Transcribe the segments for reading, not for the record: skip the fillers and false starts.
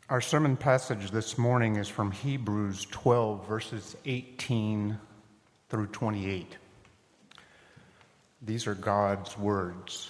Our sermon passage this morning is from Hebrews 12, verses 18 through 28. These are God's words.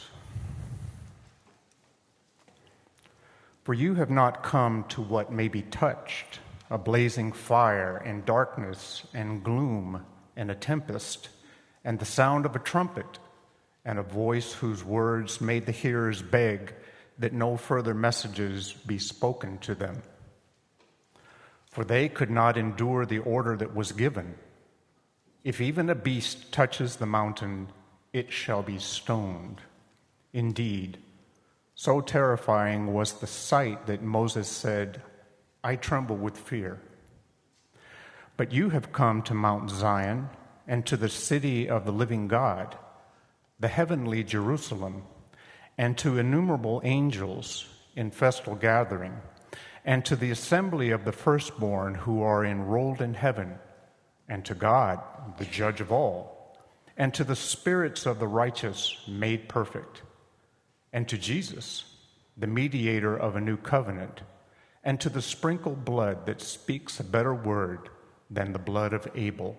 For you have not come to what may be touched, a blazing fire and darkness and gloom and a tempest and the sound of a trumpet and a voice whose words made the hearers beg that no further messages be spoken to them. For they could not endure the order that was given. If even a beast touches the mountain, it shall be stoned. Indeed, so terrifying was the sight that Moses said, I tremble with fear. But you have come to Mount Zion and to the city of the living God, the heavenly Jerusalem, and to innumerable angels in festal gathering, and to the assembly of the firstborn who are enrolled in heaven, and to God, the judge of all, and to the spirits of the righteous made perfect, and to Jesus, the mediator of a new covenant, and to the sprinkled blood that speaks a better word than the blood of Abel.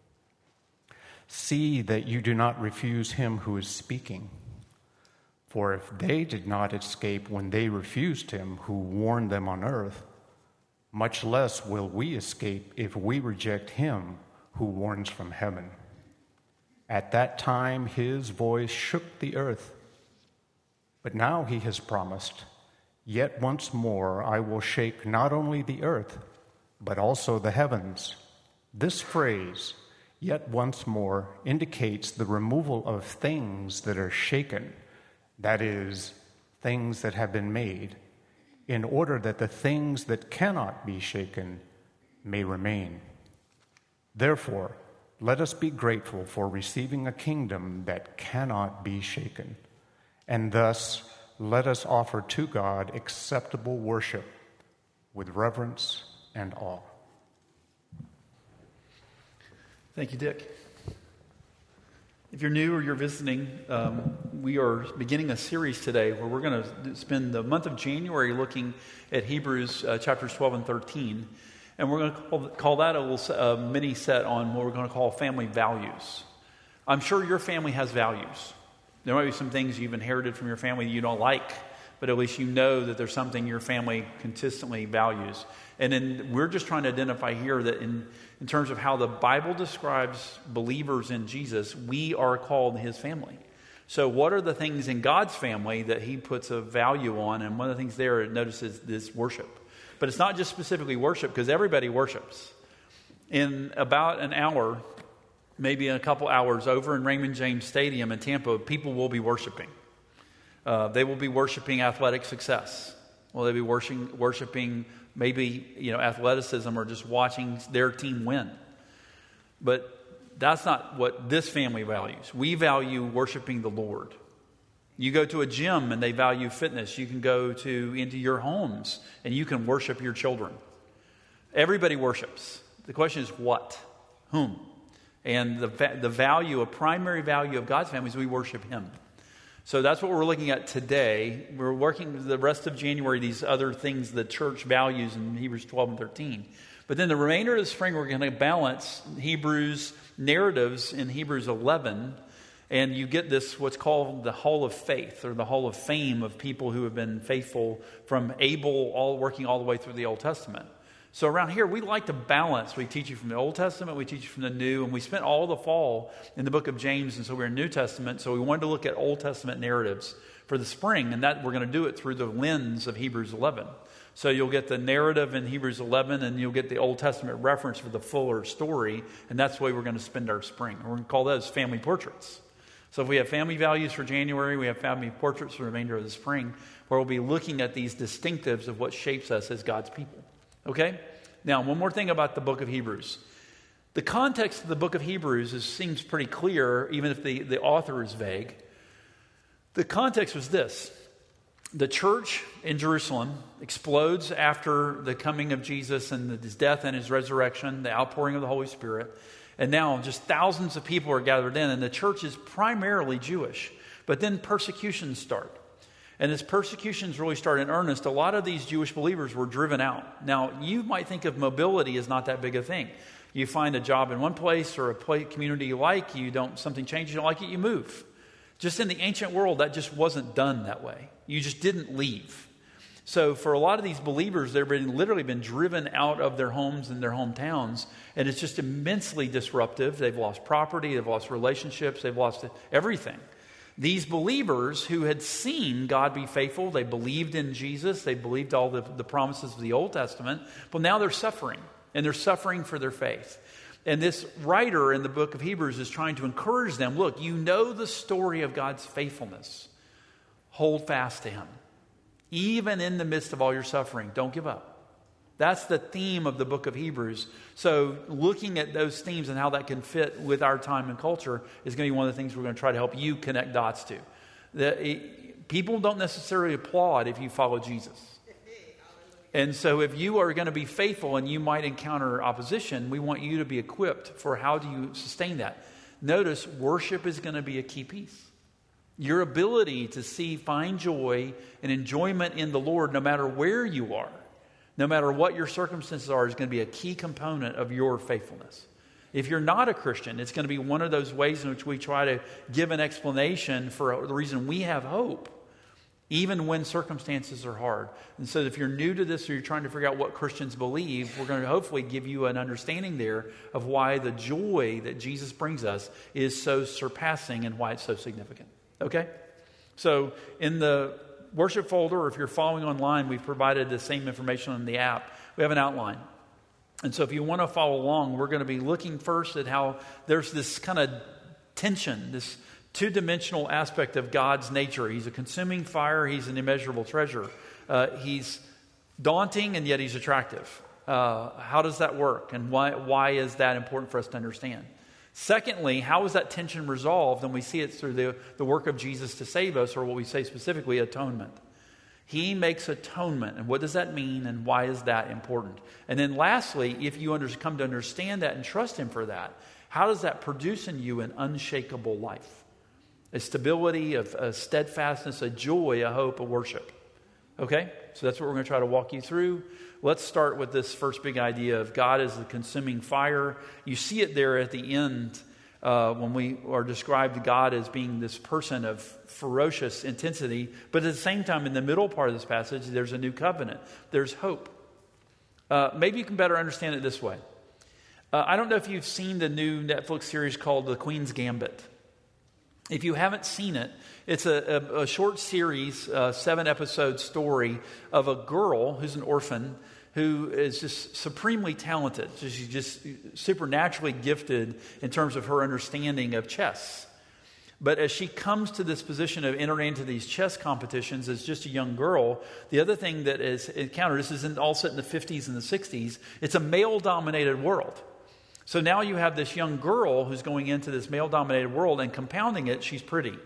See that you do not refuse him who is speaking. For if they did not escape when they refused him who warned them on earth, much less will we escape if we reject him who warns from heaven. At that time his voice shook the earth. But now he has promised, yet once more I will shake not only the earth, but also the heavens. This phrase, yet once more, indicates the removal of things that are shaken, that is, things that have been made, in order that the things that cannot be shaken may remain. Therefore, let us be grateful for receiving a kingdom that cannot be shaken, and thus let us offer to God acceptable worship with reverence and awe. Thank you, Dick. If you're new or you're visiting, we are beginning a series today where we're going to spend the month of January looking at Hebrews chapters 12 and 13. And we're going to call that a little mini set on what we're going to call family values. I'm sure your family has values. There might be some things you've inherited from your family you don't like, but at least you know that there's something your family consistently values. And then we're just trying to identify here that in terms of how the Bible describes believers in Jesus, we are called his family. So what are the things in God's family that he puts a value on? And one of the things there it notices this worship. But it's not just specifically worship, because everybody worships. In about an hour, maybe a couple hours, over in Raymond James Stadium in Tampa, people will be worshiping. They will be worshiping athletic success. Will they be worshiping maybe athleticism or just watching their team win? But that's not what this family values. We value worshiping the Lord. You go to a gym and they value fitness. You can go into your homes and you can worship your children. Everybody worships. The question is what? Whom? And the value, a primary value of God's family is we worship him. So that's what we're looking at today. We're working the rest of January, these other things the church values in Hebrews 12 and 13. But then the remainder of the spring, we're going to balance Hebrews narratives in Hebrews 11. And you get this, what's called the Hall of Faith, or the Hall of Fame of people who have been faithful from Abel working all the way through the Old Testament. So around here, we like to balance. We teach you from the Old Testament, we teach you from the New, and we spent all the fall in the book of James, and so we're in New Testament, so we wanted to look at Old Testament narratives for the spring, and that we're going to do it through the lens of Hebrews 11. So you'll get the narrative in Hebrews 11, and you'll get the Old Testament reference for the fuller story, and that's the way we're going to spend our spring. We're going to call those family portraits. So if we have family values for January, we have family portraits for the remainder of the spring, where we'll be looking at these distinctives of what shapes us as God's people. Okay? Now, one more thing about the book of Hebrews. The context of the book of Hebrews seems pretty clear, even if the author is vague. The context was this. The church in Jerusalem explodes after the coming of Jesus and his death and his resurrection, the outpouring of the Holy Spirit. And now just thousands of people are gathered in, and the church is primarily Jewish. But then persecutions start. And as persecutions really started in earnest, a lot of these Jewish believers were driven out. Now, you might think of mobility as not that big a thing. You find a job in one place or a community you like, something changes, you don't like it, you move. Just in the ancient world, that just wasn't done that way. You just didn't leave. So for a lot of these believers, they've literally been driven out of their homes and their hometowns, and it's just immensely disruptive. They've lost property, they've lost relationships, they've lost everything. These believers who had seen God be faithful, they believed in Jesus, they believed all the promises of the Old Testament, but now they're suffering, and they're suffering for their faith. And this writer in the book of Hebrews is trying to encourage them, look, you know the story of God's faithfulness. Hold fast to Him. Even in the midst of all your suffering, don't give up. That's the theme of the book of Hebrews. So looking at those themes and how that can fit with our time and culture is going to be one of the things we're going to try to help you connect dots to. People don't necessarily applaud if you follow Jesus. And so if you are going to be faithful and you might encounter opposition, we want you to be equipped for how do you sustain that. Notice, worship is going to be a key piece. Your ability to find joy and enjoyment in the Lord no matter where you are, no matter what your circumstances are, is going to be a key component of your faithfulness. If you're not a Christian, it's going to be one of those ways in which we try to give an explanation for the reason we have hope, even when circumstances are hard. And so if you're new to this or you're trying to figure out what Christians believe, we're going to hopefully give you an understanding there of why the joy that Jesus brings us is so surpassing and why it's so significant. Okay? So in the worship folder, or if you're following online, we've provided the same information on the app. We have an outline. And so if you want to follow along, we're going to be looking first at how there's this kind of tension, this two-dimensional aspect of God's nature. He's a consuming fire. He's an immeasurable treasure. He's daunting, and yet He's attractive. How does that work? And why is that important for us to understand? Secondly, how is that tension resolved? And we see it through the work of Jesus to save us, or what we say specifically, atonement. He makes atonement. And what does that mean, and why is that important? And then lastly, if you come to understand that and trust Him for that, how does that produce in you an unshakable life? A stability, a steadfastness, a joy, a hope, a worship. Okay? So that's what we're going to try to walk you through. Let's start with this first big idea of God as the consuming fire. You see it there at the end when we are described God as being this person of ferocious intensity. But at the same time, in the middle part of this passage, there's a new covenant. There's hope. Maybe you can better understand it this way. I don't know if you've seen the new Netflix series called The Queen's Gambit. If you haven't seen it, it's a short series, 7-episode story of a girl who's an orphan who is just supremely talented. She's just supernaturally gifted in terms of her understanding of chess. But as she comes to this position of entering into these chess competitions as just a young girl, the other thing that is encountered, this is all set in the 50s and the 60s, it's a male-dominated world. So now you have this young girl who's going into this male-dominated world, and compounding it, she's pretty.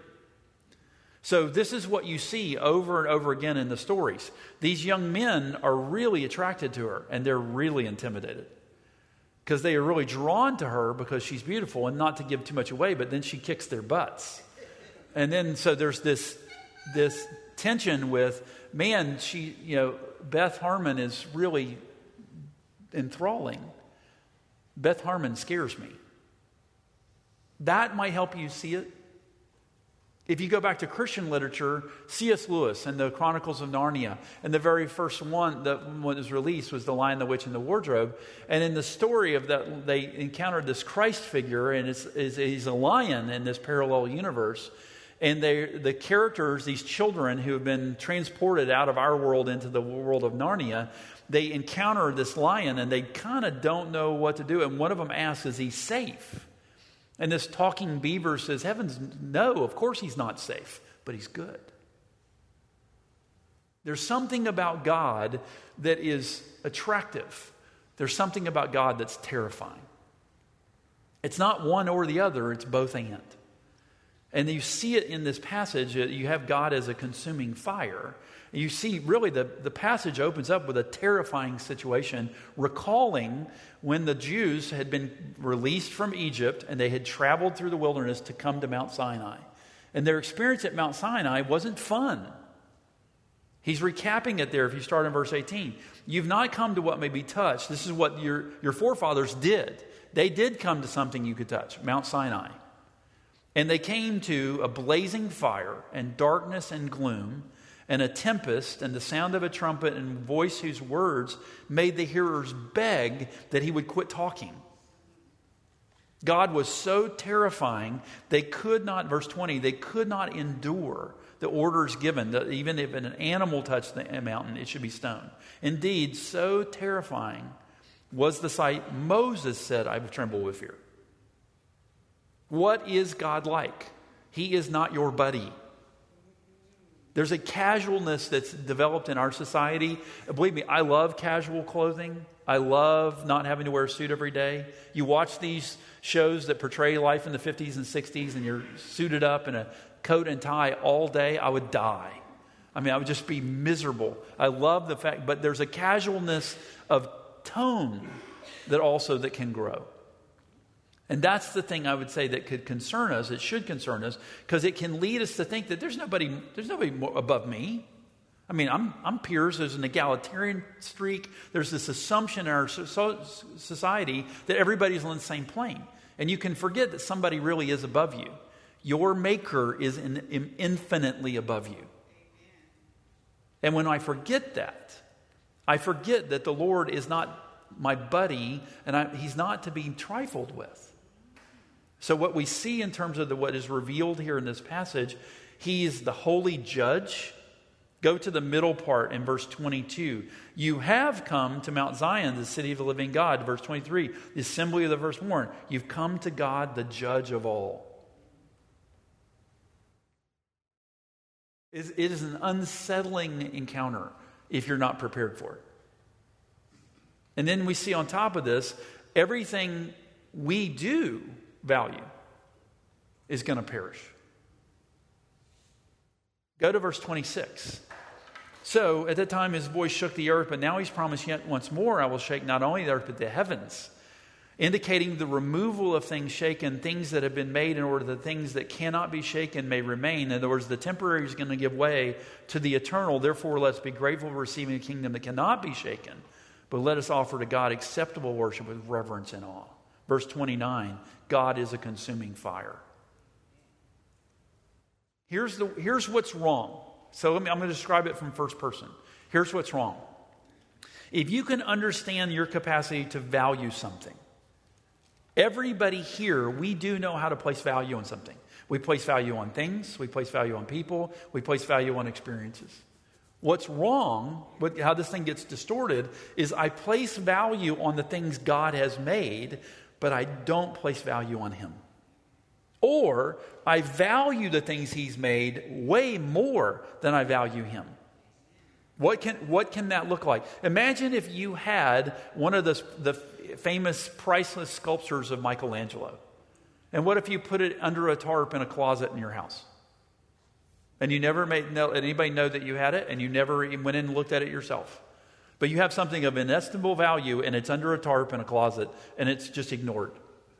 So this is what you see over and over again in the stories. These young men are really attracted to her, and they're really intimidated because they are really drawn to her because she's beautiful, and not to give too much away, but then she kicks their butts. And then so there's this tension with, man, Beth Harmon is really enthralling. Beth Harmon scares me. That might help you see it. If you go back to Christian literature, C.S. Lewis and the Chronicles of Narnia, and the very first one that was released was The Lion, the Witch, and the Wardrobe. And in the story of that, they encountered this Christ figure, and he's a lion in this parallel universe. And the characters, these children who have been transported out of our world into the world of Narnia, they encounter this lion, and they kind of don't know what to do. And one of them asks, is he safe? And this talking beaver says, heavens, no, of course he's not safe, but he's good. There's something about God that is attractive. There's something about God that's terrifying. It's not one or the other, it's both and. And you see it in this passage. You have God as a consuming fire. You see, really, the passage opens up with a terrifying situation, recalling when the Jews had been released from Egypt and they had traveled through the wilderness to come to Mount Sinai. And their experience at Mount Sinai wasn't fun. He's recapping it there if you start in verse 18. You've not come to what may be touched. This is what your forefathers did. They did come to something you could touch, Mount Sinai. And they came to a blazing fire and darkness and gloom and a tempest and the sound of a trumpet and voice whose words made the hearers beg that he would quit talking. God was so terrifying, they could not, verse 20, they could not endure the orders given, that even if an animal touched the mountain, it should be stoned. Indeed, so terrifying was the sight, Moses said, I would tremble with fear. What is God like? He is not your buddy. There's a casualness that's developed in our society. Believe me, I love casual clothing. I love not having to wear a suit every day. You watch these shows that portray life in the 50s and 60s and you're suited up in a coat and tie all day, I would die. I mean, I would just be miserable. I love the fact, but there's a casualness of tone that can grow. And that's the thing I would say that could concern us. It should concern us because it can lead us to think that there's nobody more above me. I mean, I'm peers. There's an egalitarian streak. There's this assumption in our society that everybody's on the same plane. And you can forget that somebody really is above you. Your Maker is infinitely above you. And when I forget that, I forget that the Lord is not my buddy and He's not to be trifled with. So what we see in terms of what is revealed here in this passage, He is the holy judge. Go to the middle part in verse 22. You have come to Mount Zion, the city of the living God. Verse 23, the assembly of the firstborn. You've come to God, the judge of all. It is an unsettling encounter if you're not prepared for it. And then we see on top of this, everything we do value is going to perish. Go to verse 26. So at that time his voice shook the earth, but now he's promised yet once more I will shake not only the earth but the heavens, indicating the removal of things shaken, things that have been made in order that things that cannot be shaken may remain. In other words, the temporary is going to give way to the eternal. Therefore, let's be grateful for receiving a kingdom that cannot be shaken, but let us offer to God acceptable worship with reverence and awe. Verse 29, God is a consuming fire. Here's what's wrong. So I'm going to describe it from first person. Here's what's wrong. If you can understand your capacity to value something, everybody here, we do know how to place value on something. We place value on things. We place value on people. We place value on experiences. What's wrong, how this thing gets distorted, is I place value on the things God has made, but I don't place value on Him. Or I value the things He's made way more than I value Him. What can that look like? Imagine if you had one of the famous priceless sculptures of Michelangelo. And what if you put it under a tarp in a closet in your house? And you never made anybody know that you had it, and you never went in and looked at it yourself. But you have something of inestimable value, and it's under a tarp in a closet, and it's just ignored.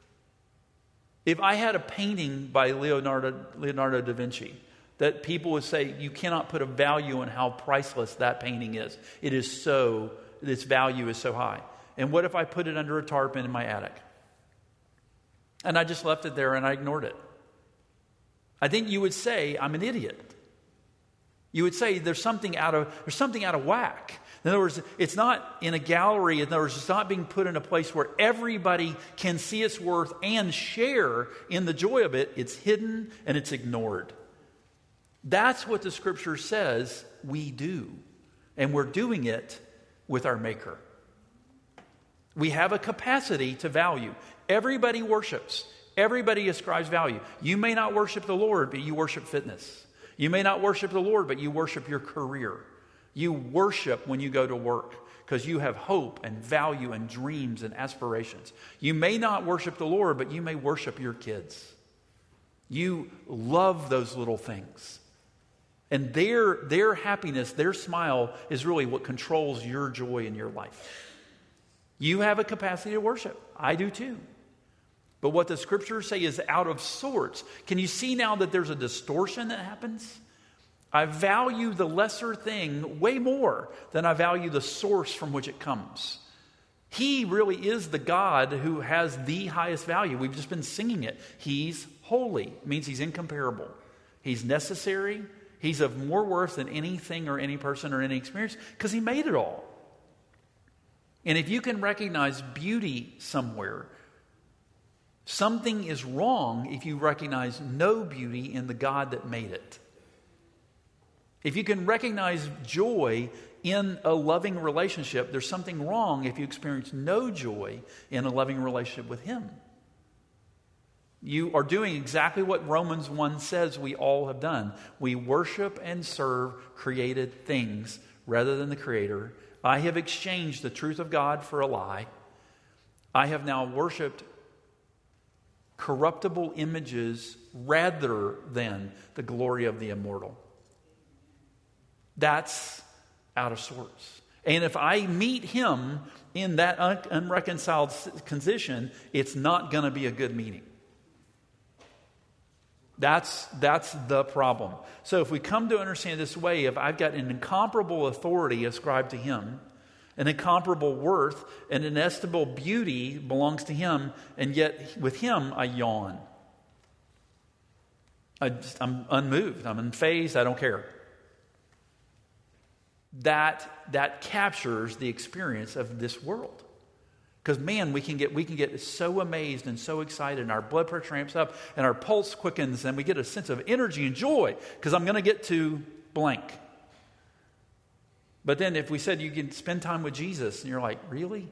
If I had a painting by Leonardo da Vinci that people would say, you cannot put a value on how priceless that painting is. Its value is so high. And what if I put it under a tarp in my attic? And I just left it there and I ignored it. I think you would say, I'm an idiot. You would say there's something out of whack. In other words, it's not in a gallery. In other words, it's not being put in a place where everybody can see its worth and share in the joy of it. It's hidden and it's ignored. That's what the Scripture says we do. And we're doing it with our Maker. We have a capacity to value. Everybody worships. Everybody ascribes value. You may not worship the Lord, but you worship fitness. You may not worship the Lord, but you worship your career. You worship when you go to work because you have hope and value and dreams and aspirations. You may not worship the Lord, but you may worship your kids. You love those little things. And their happiness, their smile is really what controls your joy in your life. You have a capacity to worship. I do too. But what the Scriptures say is out of sorts. Can you see now that there's a distortion that happens? I value the lesser thing way more than I value the source from which it comes. He really is the God who has the highest value. We've just been singing it. He's holy. It means he's incomparable. He's necessary. He's of more worth than anything or any person or any experience because he made it all. And if you can recognize beauty somewhere, something is wrong if you recognize no beauty in the God that made it. If you can recognize joy in a loving relationship, there's something wrong if you experience no joy in a loving relationship with him. You are doing exactly what Romans 1 says we all have done. We worship and serve created things rather than the Creator. I have exchanged the truth of God for a lie. I have now worshiped corruptible images rather than the glory of the immortal. That's out of sorts. And if I meet him in that unreconciled condition, it's not going to be a good meeting. That's the problem. So if we come to understand this way, if I've got an incomparable authority ascribed to him, an incomparable worth, an inestimable beauty belongs to him, and yet with him I yawn. I'm unmoved. I'm unfazed. I don't care. That captures the experience of this world. Because man, we can get so amazed and so excited, and our blood pressure ramps up, and our pulse quickens, and we get a sense of energy and joy because I'm going to get to blank. But then if we said you can spend time with Jesus, and you're like, really?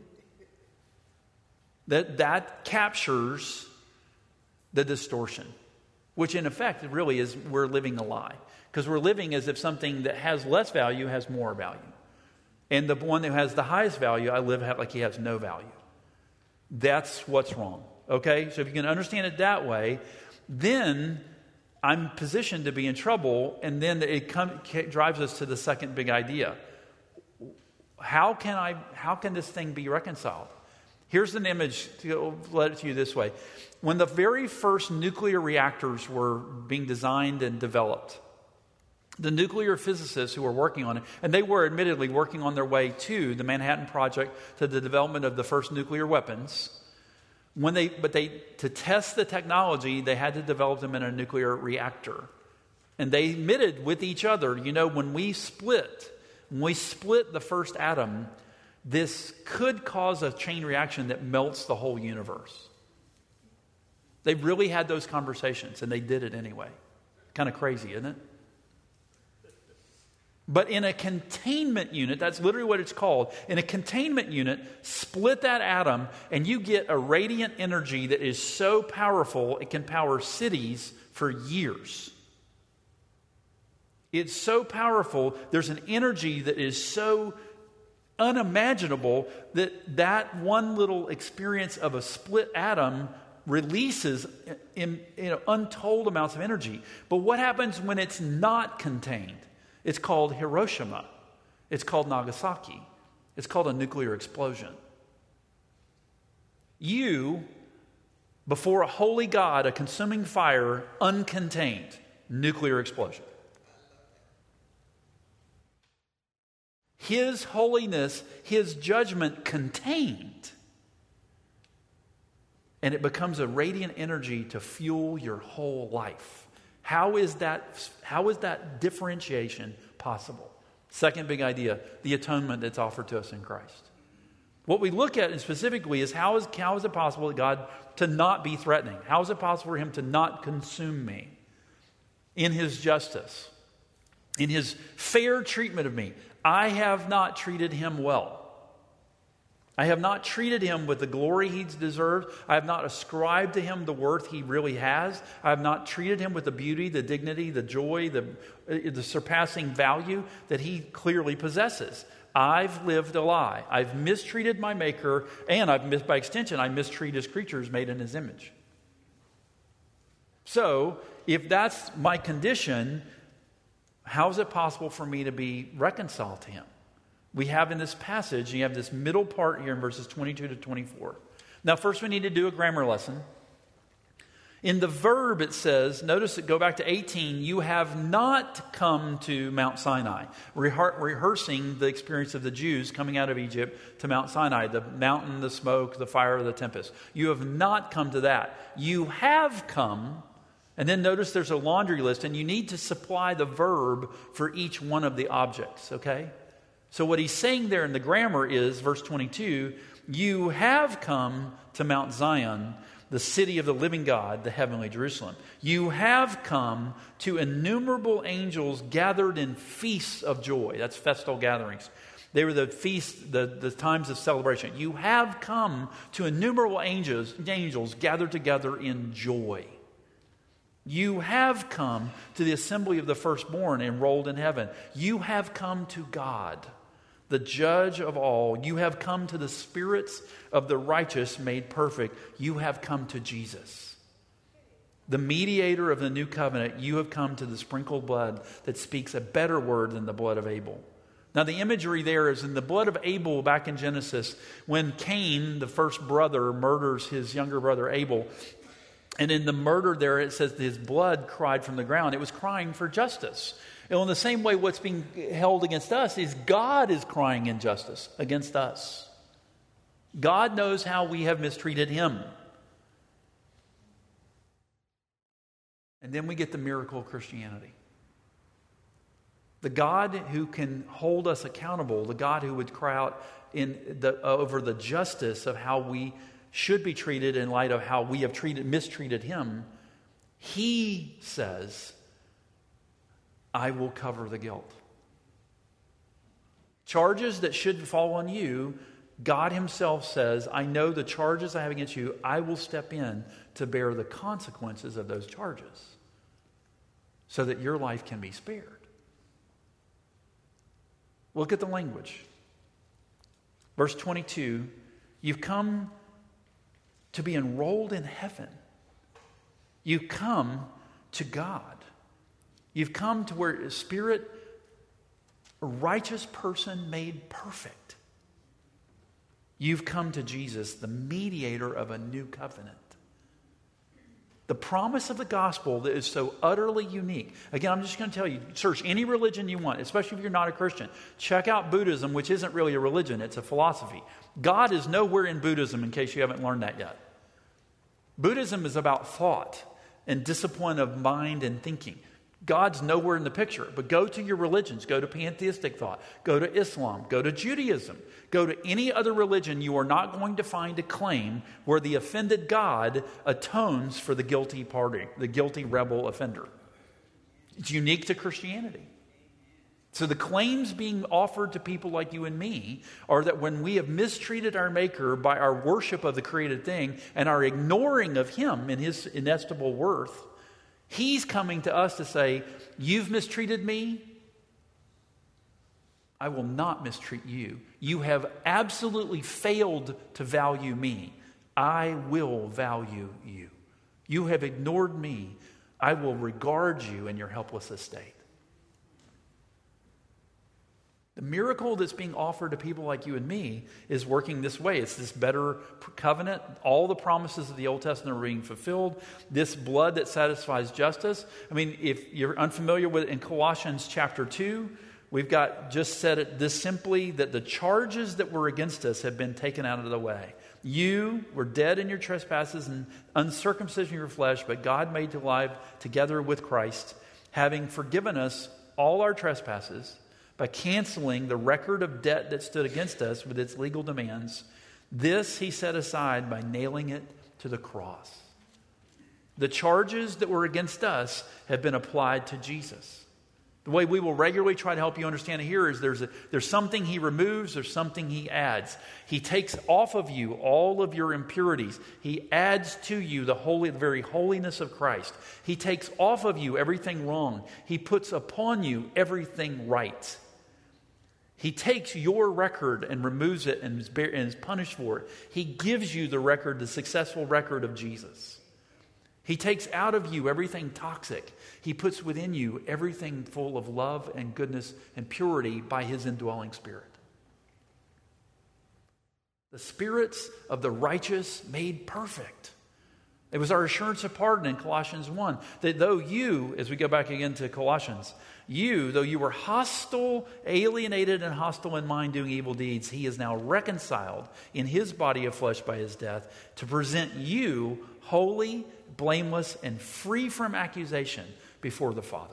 That captures the distortion, which in effect really is we're living a lie. Because we're living as if something that has less value has more value. And the one who has the highest value, I live like he has no value. That's what's wrong. Okay? So if you can understand it that way, then I'm positioned to be in trouble, and then it drives us to the second big idea. How can this thing be reconciled? Here's an image to let it to you this way. When the very first nuclear reactors were being designed and developed, the nuclear physicists who were working on it, and they were admittedly working on their way to the Manhattan Project, to the development of the first nuclear weapons. To test the technology, they had to develop them in a nuclear reactor. And they admitted with each other, when we split the first atom, this could cause a chain reaction that melts the whole universe. They really had those conversations, and they did it anyway. Kind of crazy, isn't it? But in a containment unit, that's literally what it's called. In a containment unit, split that atom and you get a radiant energy that is so powerful, it can power cities for years. It's so powerful, there's an energy that is so unimaginable that one little experience of a split atom releases untold amounts of energy. But what happens when it's not contained? It's called Hiroshima. It's called Nagasaki. It's called a nuclear explosion. You, before a holy God, a consuming fire, uncontained, nuclear explosion. His holiness, his judgment contained. And it becomes a radiant energy to fuel your whole life. How is that differentiation possible? Second big idea, the atonement that's offered to us in Christ. What we look at specifically is how is it possible that God to not be threatening? How is it possible for him to not consume me in his justice, in his fair treatment of me? I have not treated him well. I have not treated him with the glory he's deserved. I have not ascribed to him the worth he really has. I have not treated him with the beauty, the dignity, the joy, the surpassing value that he clearly possesses. I've lived a lie. I've mistreated my Maker, and by extension, I mistreat his creatures made in his image. So, if that's my condition, how is it possible for me to be reconciled to him? We have in this passage, you have this middle part here in verses 22 to 24. Now, first we need to do a grammar lesson. In the verb it says, notice it, go back to 18, you have not come to Mount Sinai, rehearsing the experience of the Jews coming out of Egypt to Mount Sinai, the mountain, the smoke, the fire, the tempest. You have not come to that. You have come, and then notice there's a laundry list, and you need to supply the verb for each one of the objects, okay? So what he's saying there in the grammar is, verse 22, you have come to Mount Zion, the city of the living God, the heavenly Jerusalem. You have come to innumerable angels gathered in feasts of joy. That's festal gatherings. They were the feasts, the times of celebration. You have come to innumerable angels gathered together in joy. You have come to the assembly of the firstborn enrolled in heaven. You have come to God, the judge of all. You have come to the spirits of the righteous made perfect. You have come to Jesus, the mediator of the new covenant. You have come to the sprinkled blood that speaks a better word than the blood of Abel. Now the imagery there is in the blood of Abel back in Genesis, when Cain, the first brother, murders his younger brother Abel. And in the murder there, it says that his blood cried from the ground. It was crying for justice. And in the same way, what's being held against us is God is crying injustice against us. God knows how we have mistreated him. And then we get the miracle of Christianity. The God who can hold us accountable, the God who would cry out over the justice of how we should be treated in light of how we have mistreated him, he says, I will cover the guilt. Charges that should fall on you, God himself says, I know the charges I have against you. I will step in to bear the consequences of those charges so that your life can be spared. Look at the language. Verse 22, you've come to be enrolled in heaven. You come to God. You've come to where a spirit, a righteous person made perfect. You've come to Jesus, the mediator of a new covenant. The promise of the gospel that is so utterly unique. Again, I'm just going to tell you, search any religion you want, especially if you're not a Christian. Check out Buddhism, which isn't really a religion, it's a philosophy. God is nowhere in Buddhism, in case you haven't learned that yet. Buddhism is about thought and discipline of mind and thinking. God's nowhere in the picture, but go to your religions. Go to pantheistic thought. Go to Islam. Go to Judaism. Go to any other religion. You are not going to find a claim where the offended God atones for the guilty party, the guilty rebel offender. It's unique to Christianity. So the claims being offered to people like you and me are that when we have mistreated our Maker by our worship of the created thing and our ignoring of him and his inestimable worth, he's coming to us to say, you've mistreated me, I will not mistreat you. You have absolutely failed to value me. I will value you. You have ignored me. I will regard you in your helpless estate. The miracle that's being offered to people like you and me is working this way. It's this better covenant. All the promises of the Old Testament are being fulfilled. This blood that satisfies justice. I mean, if you're unfamiliar with it, in Colossians chapter 2, we've got just said it this simply, that the charges that were against us have been taken out of the way. You were dead in your trespasses and uncircumcision of your flesh, but God made you alive together with Christ, having forgiven us all our trespasses, by canceling the record of debt that stood against us with its legal demands. This he set aside by nailing it to the cross. The charges that were against us have been applied to Jesus. The way we will regularly try to help you understand it here is there's something he removes, there's something he adds. He takes off of you all of your impurities. He adds to you the very holiness of Christ. He takes off of you everything wrong. He puts upon you everything right. He takes your record and removes it and is punished for it. He gives you the record, the successful record of Jesus. He takes out of you everything toxic. He puts within you everything full of love and goodness and purity by his indwelling spirit. The spirits of the righteous made perfect. It was our assurance of pardon in Colossians 1, that though you, as we go back again to Colossians, though you were hostile, alienated, and hostile in mind, doing evil deeds, he is now reconciled in his body of flesh by his death to present you holy, blameless, and free from accusation before the Father.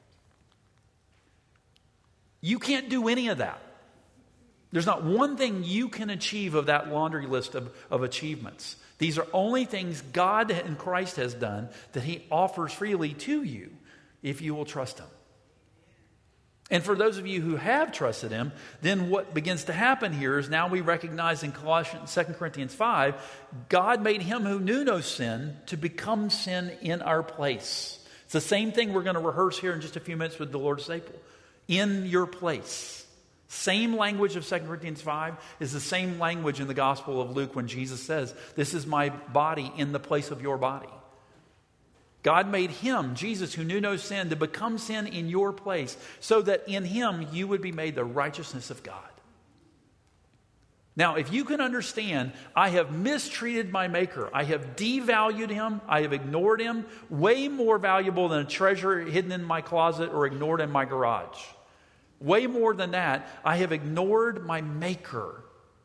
You can't do any of that. There's not one thing you can achieve of that laundry list of achievements. These are only things God and Christ has done that he offers freely to you if you will trust him. And for those of you who have trusted him, then what begins to happen here is now we recognize in 2 Corinthians 5, God made him who knew no sin to become sin in our place. It's the same thing we're going to rehearse here in just a few minutes with the Lord's Table. In your place. Same language of 2 Corinthians 5 is the same language in the Gospel of Luke when Jesus says, this is my body in the place of your body. God made him, Jesus, who knew no sin, to become sin in your place, so that in him you would be made the righteousness of God. Now, if you can understand, I have mistreated my Maker. I have devalued him. I have ignored him. Way more valuable than a treasure hidden in my closet or ignored in my garage. Way more than that, I have ignored my Maker.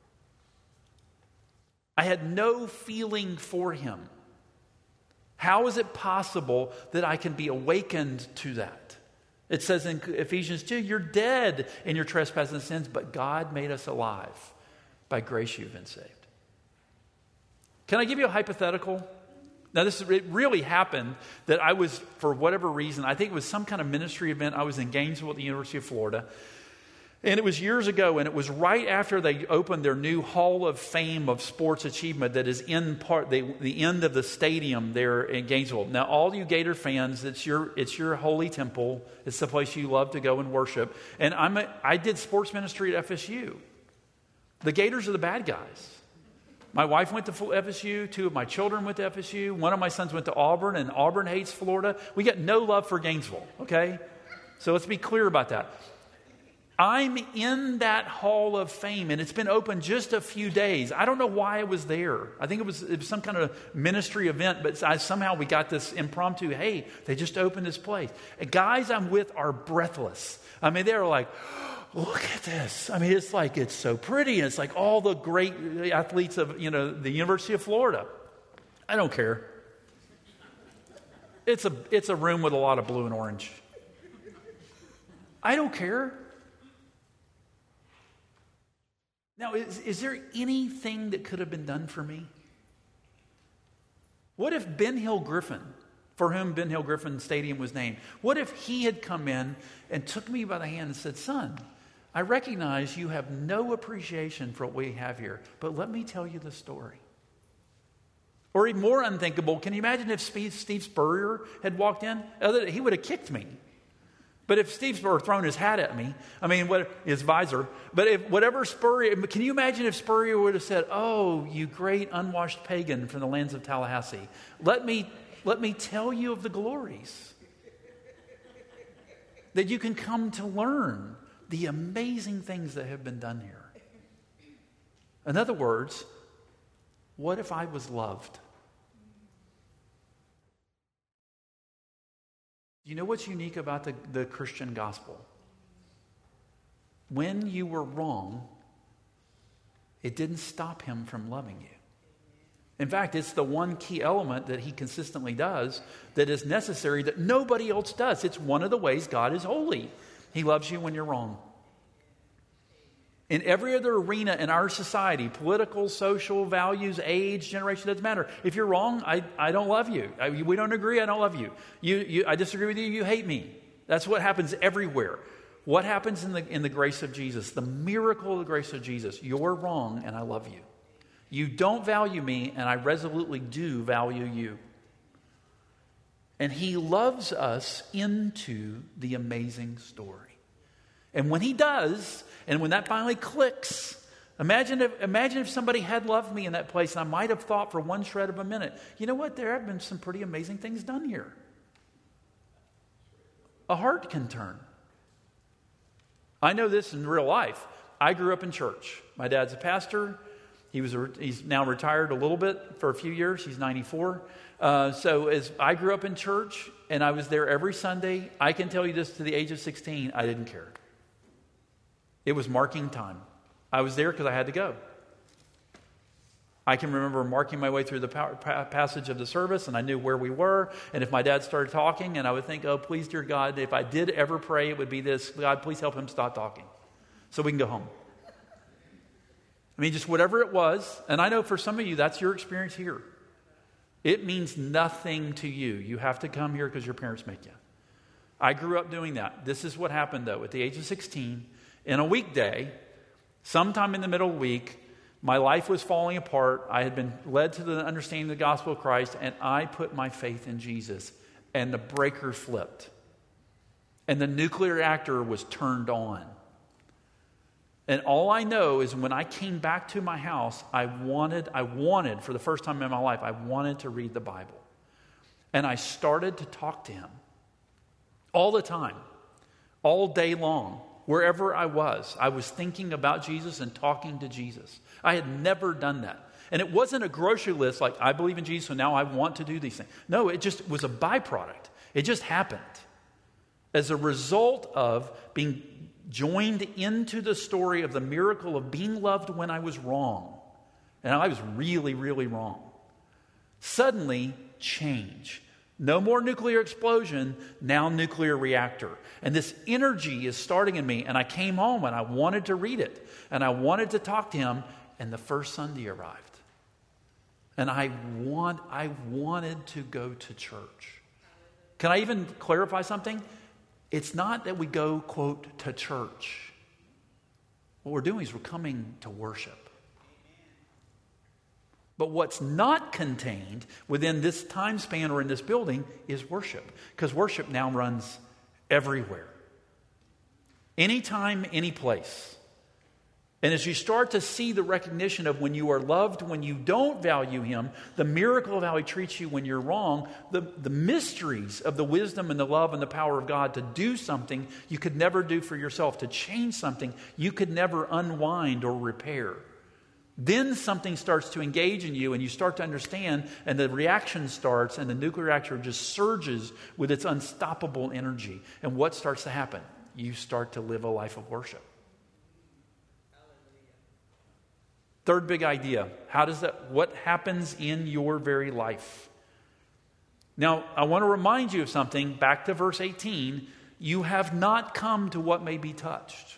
I had no feeling for him. How is it possible that I can be awakened to that? It says in Ephesians 2, you're dead in your trespasses and sins, but God made us alive. By grace you've been saved. Can I give you a hypothetical? Now, it really happened that I was, for whatever reason, I think it was some kind of ministry event. I was in Gainesville at the University of Florida. And it was years ago, and it was right after they opened their new Hall of Fame of Sports Achievement that is in part the end of the stadium there in Gainesville. Now, all you Gator fans, it's your holy temple. It's the place you love to go and worship. And I did sports ministry at FSU. The Gators are the bad guys. My wife went to FSU. 2 of my children went to FSU. 1 of my sons went to Auburn, and Auburn hates Florida. We got no love for Gainesville, okay? So let's be clear about that. I'm in that Hall of Fame, and it's been open just a few days. I don't know why I was there. I think it was some kind of ministry event, but somehow we got this impromptu, hey, they just opened this place. And guys I'm with are breathless. I mean, they're like, look at this. I mean, it's like, it's so pretty. And it's like all the great athletes of, the University of Florida. I don't care. It's a room with a lot of blue and orange. I don't care. Now, is there anything that could have been done for me? What if Ben Hill Griffin, for whom Ben Hill Griffin Stadium was named, what if he had come in and took me by the hand and said, son, I recognize you have no appreciation for what we have here, but let me tell you the story. Or even more unthinkable, can you imagine if Steve Spurrier had walked in? He would have kicked me. But if Steve Spurrier had thrown his hat at me, his visor, but if whatever Spurrier, can you imagine if Spurrier would have said, oh, you great unwashed pagan from the lands of Tallahassee, let me tell you of the glories that you can come to learn the amazing things that have been done here. In other words, what if I was loved? You know what's unique about the Christian gospel? When you were wrong, it didn't stop him from loving you. In fact, it's the one key element that he consistently does that is necessary that nobody else does. It's one of the ways God is holy. He loves you when you're wrong. In every other arena in our society, political, social, values, age, generation, doesn't matter. If you're wrong, I don't love you. We don't agree, I don't love you. I disagree with you, you hate me. That's what happens everywhere. What happens in the grace of Jesus? The miracle of the grace of Jesus. You're wrong and I love you. You don't value me and I resolutely do value you. And he loves us into the amazing story. And when he does, and when that finally clicks, imagine if somebody had loved me in that place and I might have thought for one shred of a minute, you know what, there have been some pretty amazing things done here. A heart can turn. I know this in real life. I grew up in church. My dad's a pastor. He's now retired a little bit for a few years. He's 94. So as I grew up in church and I was there every Sunday, I can tell you this, to the age of 16, I didn't care. It was marking time. I was there because I had to go. I can remember marking my way through the passage of the service, and I knew where we were. And if my dad started talking, and I would think, oh, please, dear God, if I did ever pray, it would be this: God, please help him stop talking so we can go home. I mean, just whatever it was. And I know for some of you, that's your experience here. It means nothing to you. You have to come here because your parents make you. I grew up doing that. This is what happened, though. At the age of 16, in a weekday, sometime in the middle of the week, my life was falling apart. I had been led to the understanding of the gospel of Christ, and I put my faith in Jesus. And the breaker flipped. And the nuclear reactor was turned on. And all I know is when I came back to my house, I wanted, for the first time in my life, I wanted to read the Bible. And I started to talk to him. All the time. All day long. Wherever I was thinking about Jesus and talking to Jesus. I had never done that. And it wasn't a grocery list like, I believe in Jesus, so now I want to do these things. No, it just was a byproduct. It just happened. As a result of being joined into the story of the miracle of being loved when I was wrong. And I was really, really wrong. Suddenly, change. No more nuclear explosion, now nuclear reactor. And this energy is starting in me. And I came home and I wanted to read it. And I wanted to talk to him. And the first Sunday arrived. And I wanted to go to church. Can I even clarify something? It's not that we go, quote, to church. What we're doing is we're coming to worship. But what's not contained within this time span or in this building is worship. Because worship now runs everywhere. Anytime, any place. And as you start to see the recognition of when you are loved, when you don't value him, the miracle of how he treats you when you're wrong, the mysteries of the wisdom and the love and the power of God to do something you could never do for yourself, to change something you could never unwind or repair. Then something starts to engage in you and you start to understand, and the reaction starts, and the nuclear reactor just surges with its unstoppable energy. And what starts to happen? You start to live a life of worship. Third big idea. What happens in your very life? Now, I want to remind you of something. Back to verse 18. You have not come to what may be touched.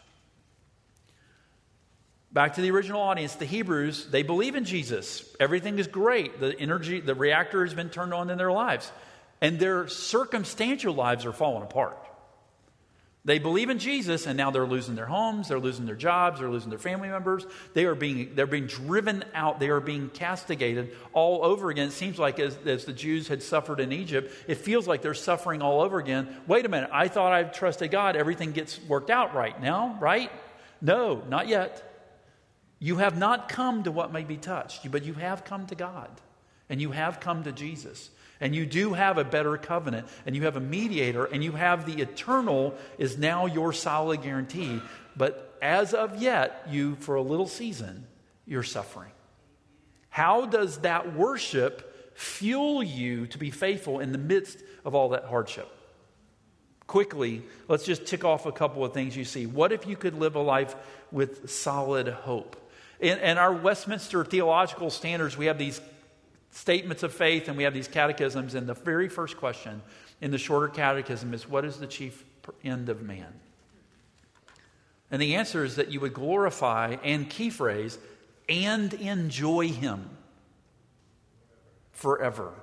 Back to the original audience, the Hebrews, they believe in Jesus. Everything is great. The energy, the reactor has been turned on in their lives. And their circumstantial lives are falling apart. They believe in Jesus, and now they're losing their homes, they're losing their jobs, they're losing their family members. They're being driven out. They are being castigated all over again. It seems like as the Jews had suffered in Egypt, it feels like they're suffering all over again. Wait a minute, I thought I trusted God. Everything gets worked out right now, right? No, not yet. You have not come to what may be touched, but you have come to God, and you have come to Jesus. And you do have a better covenant, and you have a mediator, and you have the eternal is now your solid guarantee. But as of yet, you, for a little season, you're suffering. How does that worship fuel you to be faithful in the midst of all that hardship? Quickly, let's just tick off a couple of things you see. What if you could live a life with solid hope? In our Westminster theological standards, we have these statements of faith, and we have these catechisms, and the very first question in the shorter catechism is, what is the chief end of man? And the answer is that you would glorify, and key phrase, and enjoy him forever.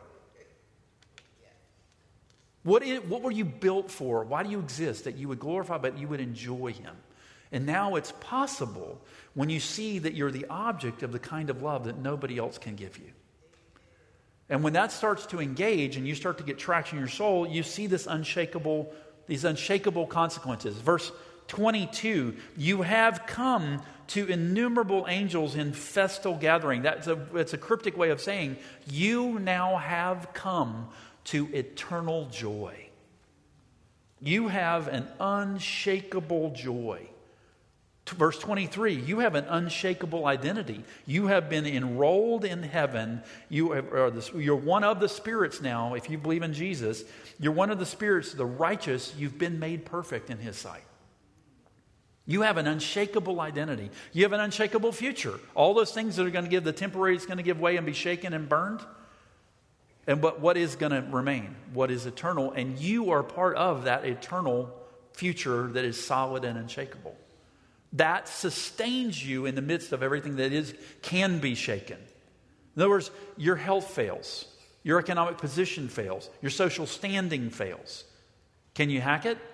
What were you built for? Why do you exist? That you would glorify, but you would enjoy him. And now it's possible when you see that you're the object of the kind of love that nobody else can give you. And when that starts to engage and you start to get traction in your soul, you see these unshakable consequences. Verse 22, you have come to innumerable angels in festal gathering. That's a cryptic way of saying you now have come to eternal joy. You have an unshakable joy Verse 23, you have an unshakable identity. You have been enrolled in heaven. You're one of the spirits now, if you believe in Jesus. You're one of the spirits, the righteous. You've been made perfect in His sight. You have an unshakable identity. You have an unshakable future. All those things that are going to give, the temporary is going to give way and be shaken and burned. But what is going to remain? What is eternal? And you are part of that eternal future that is solid and unshakable. That sustains you in the midst of everything that can be shaken. In other words, your health fails. Your economic position fails. Your social standing fails. Can you hack it?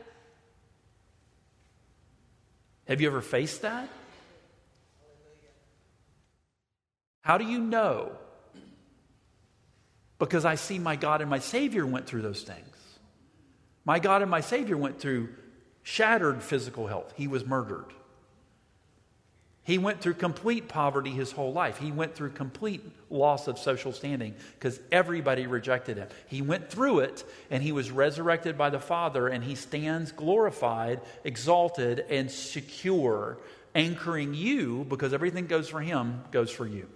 Have you ever faced that? How do you know? Because I see my God and my Savior went through those things. My God and my Savior went through shattered physical health. He was murdered. He went through complete poverty his whole life. He went through complete loss of social standing because everybody rejected him. He went through it, and he was resurrected by the Father, and he stands glorified, exalted, and secure, anchoring you, because everything goes for him, goes for you.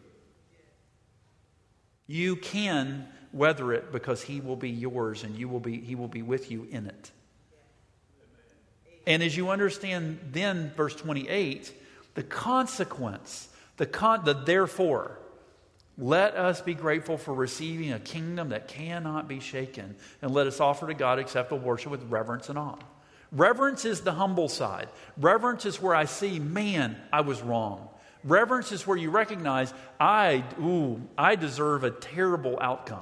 You can weather it because he will be yours, and he will be with you in it. And as you understand then, verse 28, the consequence, the therefore, let us be grateful for receiving a kingdom that cannot be shaken, and let us offer to God acceptable worship with reverence and awe. Reverence is the humble side. Reverence is where I see, man, I was wrong. Reverence is where you recognize, I deserve a terrible outcome.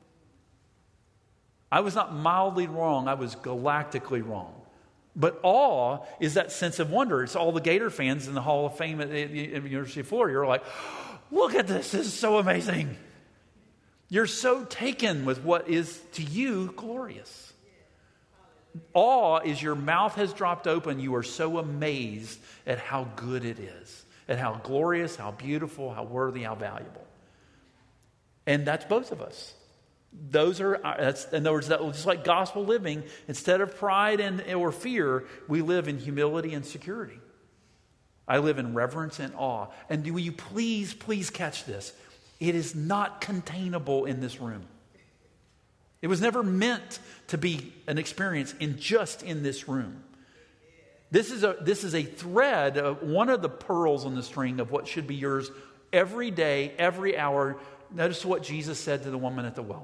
I was not mildly wrong, I was galactically wrong. But awe is that sense of wonder. It's all the Gator fans in the Hall of Fame at the University of Florida. You're like, look at this. This is so amazing. You're so taken with what is to you glorious. Awe is your mouth has dropped open. You are so amazed at how good it is, at how glorious, how beautiful, how worthy, how valuable. And that's both of us. In other words, just like gospel living, instead of pride or fear, we live in humility and security. I live in reverence and awe. And will you please catch this? It is not containable in this room. It was never meant to be an experience just in this room. This is a thread, one of the pearls on the string of what should be yours every day, every hour. Notice what Jesus said to the woman at the well.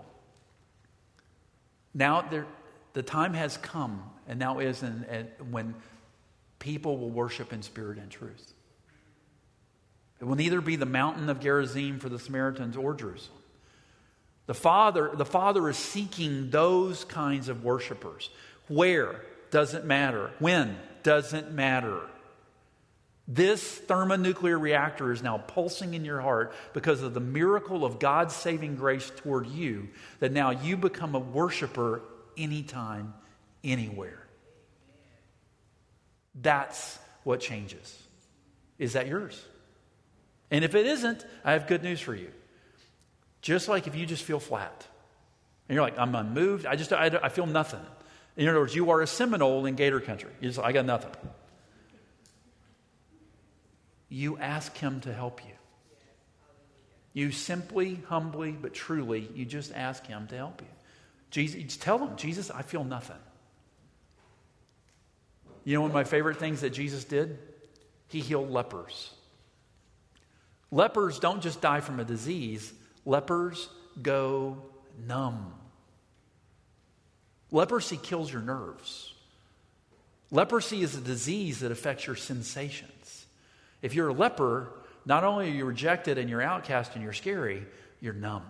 Now the time has come, and now is when people will worship in spirit and truth. It will neither be the mountain of Gerizim for the Samaritans or Jerusalem. The Father is seeking those kinds of worshipers. Where? Doesn't matter. When? Doesn't matter. This thermonuclear reactor is now pulsing in your heart because of the miracle of God's saving grace toward you, that now you become a worshiper anytime, anywhere. That's what changes. Is that yours? And if it isn't, I have good news for you. Just like if you just feel flat, and you're like, I'm unmoved, I feel nothing. In other words, you are a Seminole in Gator country. I got nothing. You ask him to help you. You simply, humbly, but truly, you just ask him to help you. Jesus, tell him, Jesus, I feel nothing. You know one of my favorite things that Jesus did? He healed lepers. Lepers don't just die from a disease. Lepers go numb. Leprosy kills your nerves. Leprosy is a disease that affects your sensations. If you're a leper, not only are you rejected and you're outcast and you're scary, you're numb.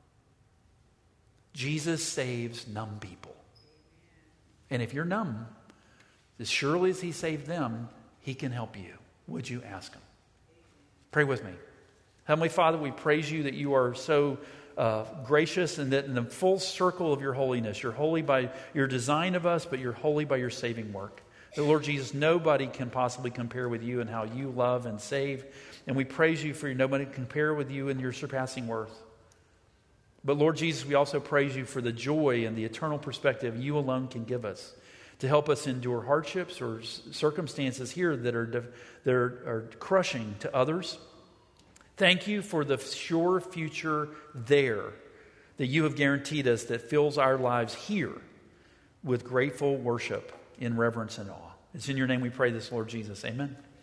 Jesus saves numb people. And if you're numb, as surely as he saved them, he can help you. Would you ask him? Pray with me. Heavenly Father, we praise you that you are so gracious and that in the full circle of your holiness, you're holy by your design of us, but you're holy by your saving work. That, Lord Jesus, nobody can possibly compare with you in how you love and save. And we praise you for nobody can compare with you in your surpassing worth. But Lord Jesus, we also praise you for the joy and the eternal perspective you alone can give us. to help us endure hardships or circumstances here that are crushing to others. Thank you for the sure future there that you have guaranteed us that fills our lives here with grateful worship in reverence and awe. It's in your name we pray this, Lord Jesus. Amen.